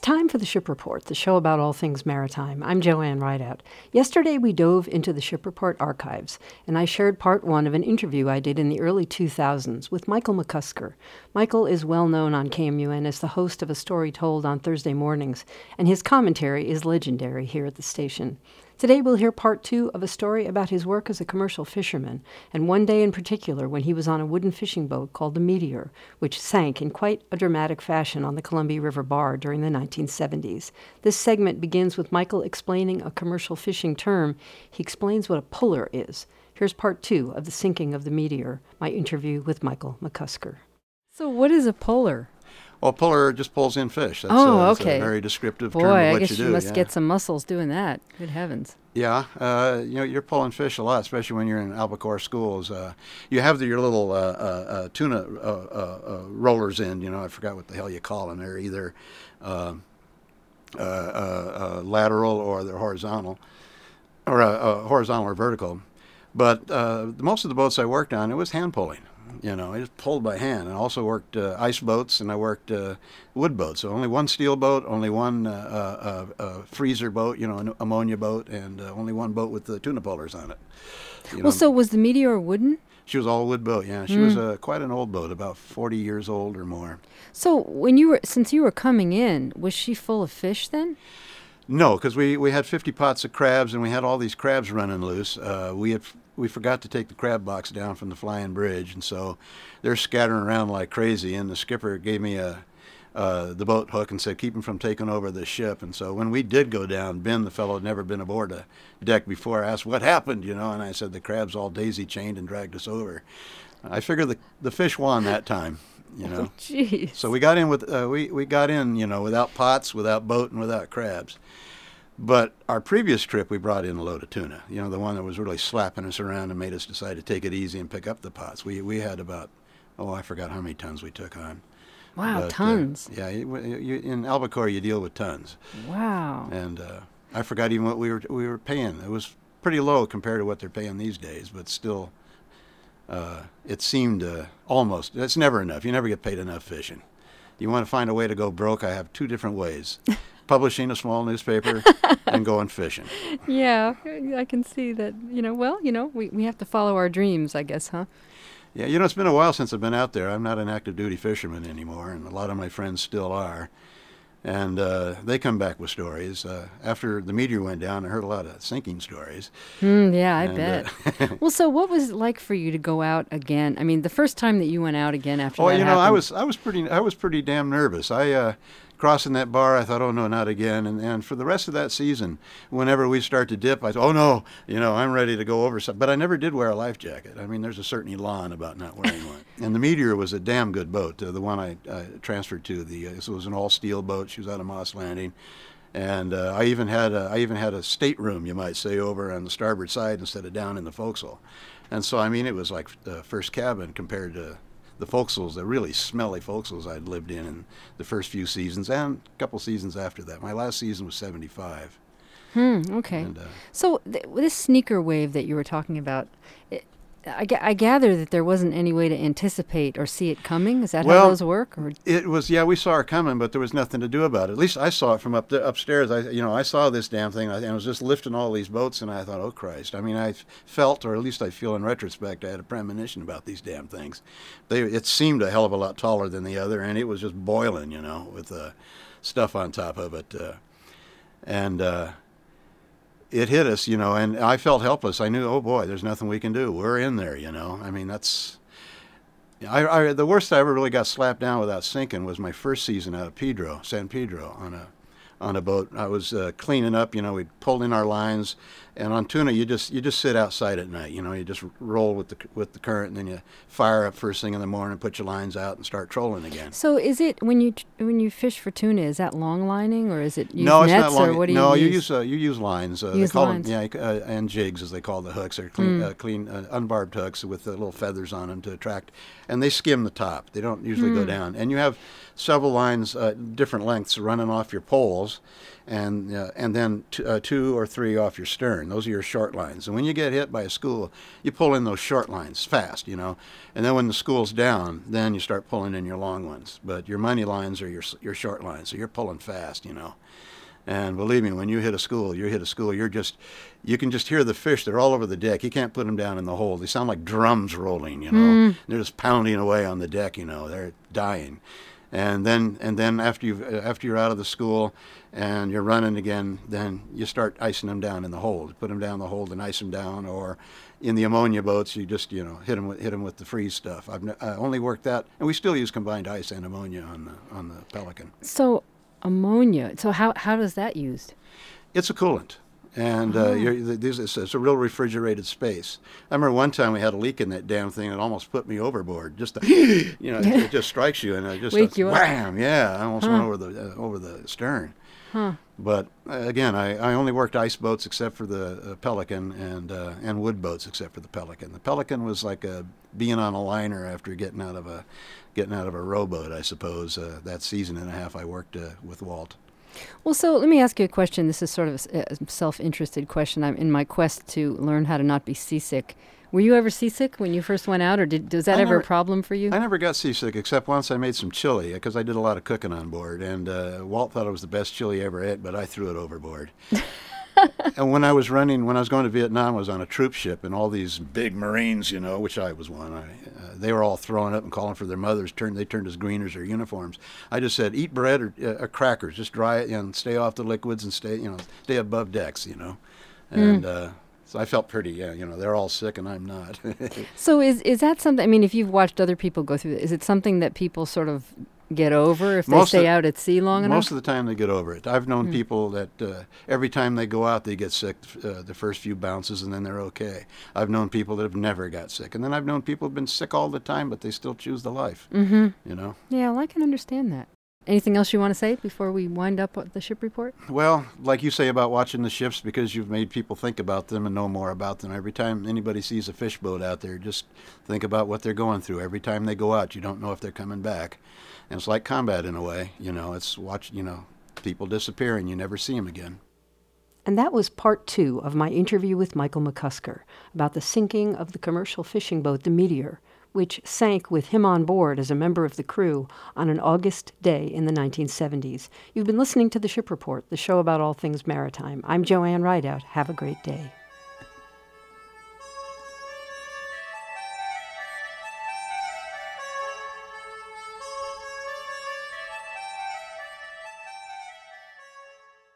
time for the Ship Report, the show about all things maritime. I'm Joanne Rideout. Yesterday we dove into the Ship Report archives, and I shared part one of an interview I did in the early 2000s with Michael McCusker. Michael is well known on KMUN as the host of A Story Told on Thursday mornings, and his commentary is legendary here at the station. Today we'll hear part two of a story about his work as a commercial fisherman, and one day in particular when he was on a wooden fishing boat called the Meteor, which sank in quite a dramatic fashion on the Columbia River Bar during the 1970s. This segment begins with Michael explaining a commercial fishing term. He explains what a puller is. Here's part two of the sinking of the Meteor, my interview with Michael McCusker. So what is a puller? Well, puller just pulls in fish. That's okay. A very descriptive Boy, term of what you do. I guess you must get some muscles doing that. Good heavens. Yeah, you're pulling fish a lot, especially when you're in albacore schools. You have your little tuna rollers in. I forgot what the hell you call them. They're either lateral or they're horizontal, or horizontal or vertical. But most of the boats I worked on, it was hand pulling. I just pulled by hand. I also worked ice boats, and I worked wood boats. So only one steel boat, only one freezer boat, an ammonia boat, and only one boat with the tuna pullers on it. So was the Meteor wooden? She was all wood boat, yeah. She was quite an old boat, about 40 years old or more. So since you were coming in, was she full of fish then? No, because we had 50 pots of crabs, and we had all these crabs running loose. We forgot to take the crab box down from the flying bridge, and so they're scattering around like crazy. And the skipper gave me the boat hook and said, keep them from taking over the ship. And so when we did go down, Ben, the fellow, had never been aboard a deck before, asked what happened, and I said the crabs all daisy-chained and dragged us over. I figured the fish won that time. Oh, jeez. So we got in without pots, without boat, and without crabs. But our previous trip, we brought in a load of tuna. The one that was really slapping us around and made us decide to take it easy and pick up the pots. We had about, I forgot how many tons we took on. Wow, but, tons. In albacore you deal with tons. Wow. And I forgot even what we were paying. It was pretty low compared to what they're paying these days, but still. It seemed almost, it's never enough. You never get paid enough fishing. You want to find a way to go broke, I have two different ways. Publishing a small newspaper and going fishing. Yeah, I can see that. We have to follow our dreams, I guess, huh? Yeah, it's been a while since I've been out there. I'm not an active duty fisherman anymore, and a lot of my friends still are. And they come back with stories. After the Meteor went down, I heard a lot of sinking stories. Yeah, I bet. Well, so what was it like for you to go out again? I mean, the first time that you went out again after that happened. I was pretty damn nervous. Crossing that bar, I thought, oh no, not again. And for the rest of that season, whenever we start to dip, I thought, oh no, I'm ready to go over. But I never did wear a life jacket. I mean, there's a certain elan about not wearing one. And the Meteor was a damn good boat. The one I transferred to, it was an all steel boat. She was out of Moss Landing, and I even had a stateroom, you might say, over on the starboard side instead of down in the forecastle. And so it was like first cabin compared to the forecastles, the really smelly forecastles I'd lived in the first few seasons and a couple seasons after that. My last season was 75. Okay. And, so this sneaker wave that you were talking about, I gather that there wasn't any way to anticipate or see it coming. Is that how those work? Or? It was, we saw it coming, but there was nothing to do about it. At least I saw it from upstairs. I saw this damn thing, and I was just lifting all these boats, and I thought, oh, Christ. I felt, or at least I feel in retrospect, I had a premonition about these damn things. It seemed a hell of a lot taller than the other, and it was just boiling, with stuff on top of it. It hit us, and I felt helpless. I knew, oh boy, there's nothing we can do. We're in there, that's... the worst I ever really got slapped down without sinking was my first season out of San Pedro, on a boat. I was cleaning up, we'd pulled in our lines, and on tuna you just sit outside at night, you just roll with the current, and then you fire up first thing in the morning, put your lines out, and start trolling again. So is it when you fish for tuna, is that long lining, or is it use no, nets, it's not long. or what do you use? No, you use lines. Use they call lines. them, and jigs, as they call the hooks. They're clean, unbarbed hooks with little feathers on them to attract, and they skim the top. They don't usually go down, and you have several lines, different lengths, running off your pole. walls, and then two or three off your stern. Those are your short lines. And when you get hit by a school, you pull in those short lines fast, and then when the school's down, then you start pulling in your long ones. But your money lines are your short lines, so you're pulling fast. And believe me, when you hit a school, you can just hear the fish. They're all over the deck. You can't put them down in the hold. They sound like drums rolling, They're just pounding away on the deck, They're dying. And then after you're out of the school and you're running again, then you start icing them down in the hold. Put them down the hold and ice them down. Or in the ammonia boats, you just hit them with the freeze stuff. I only worked that, and we still use combined ice and ammonia on the Pelican. So ammonia. So how is that used? It's a coolant. And it's a real refrigerated space. I remember one time we had a leak in that damn thing. It almost put me overboard. Just it just strikes you, and it just wake you wham! up. Yeah, I almost went over the stern. Huh. But again, I only worked ice boats except for the Pelican, and wood boats except for the Pelican. The Pelican was like being on a liner after getting out of a rowboat, I suppose. That season and a half I worked with Walt. Well, so let me ask you a question. This is sort of a self-interested question. I'm in my quest to learn how to not be seasick. Were you ever seasick when you first went out, or was that ever a problem for you? I never got seasick, except once I made some chili, because I did a lot of cooking on board, and Walt thought it was the best chili he ever ate, but I threw it overboard. And when I was going to Vietnam, I was on a troop ship, and all these big Marines, which I was one, they were all throwing up and calling for their mothers. They turned as green as their uniforms. I just said, eat bread or crackers, just dry it and stay off the liquids and stay above decks, And so I felt pretty, they're all sick and I'm not. So is that something? I mean, if you've watched other people go through it, is it something that people sort of get over if they stay out at sea long enough? Most of the time they get over it. I've known people that every time they go out they get sick the first few bounces, and then they're okay. I've known people that have never got sick, and then I've known people who've been sick all the time but they still choose the life. Yeah, well, I can understand that. Anything else you want to say before we wind up the ship report? Well, like you say about watching the ships, because you've made people think about them and know more about them. Every time anybody sees a fish boat out there, just think about what they're going through. Every time they go out, you don't know if they're coming back. And it's like combat in a way. It's people disappear and you never see them again. And that was part 2 of my interview with Michael McCusker about the sinking of the commercial fishing boat, the Meteor, which sank with him on board as a member of the crew on an August day in the 1970s. You've been listening to The Ship Report, the show about all things maritime. I'm Joanne Rideout. Have a great day.